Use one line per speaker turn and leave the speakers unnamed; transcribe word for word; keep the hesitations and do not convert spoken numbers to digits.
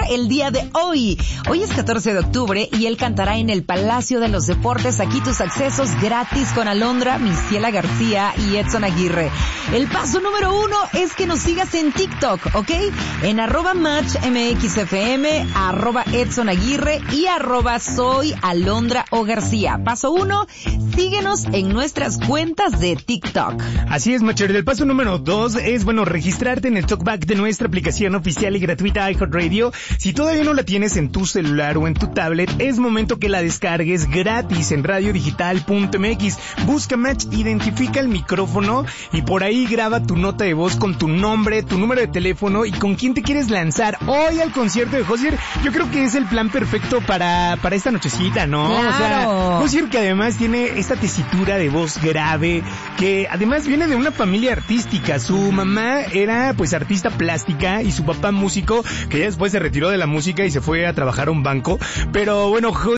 el día de hoy. Hoy es catorce de octubre y él cantará en el Palacio de los Deportes. Aquí tus accesos gratis con Alondra, Misiela García y Edson Aguirre. El paso número uno es que nos sigas en TikTok, ¿ok? En arroba match mxfm, arroba Edson Aguirre y arroba soy Alondra o García. Paso uno, síguenos en nuestras cuentas de TikTok.
Así es, Macher. El paso número dos es, bueno, registrarte en el talkback de nuestra aplicación oficial y gratuita iHeartRadio. Si todavía no la tienes en tu celular o en tu tablet, es momento que la descargues gratis en radio digital punto m x. Busca Match, identifica el micrófono y por ahí graba tu nota de voz con tu nombre, tu número de teléfono y con quién te quieres lanzar hoy al concierto de Hozier. Yo creo que es el plan perfecto para, para esta nochecita, ¿no?
Claro.
O sea, Hozier, que además tiene esta tesitura de voz grave, que además viene de una familia artística. Su mamá era pues artista plástica y su papá músico, que ya después se retiró de la música y se fue a trabajar a un banco. Pero bueno,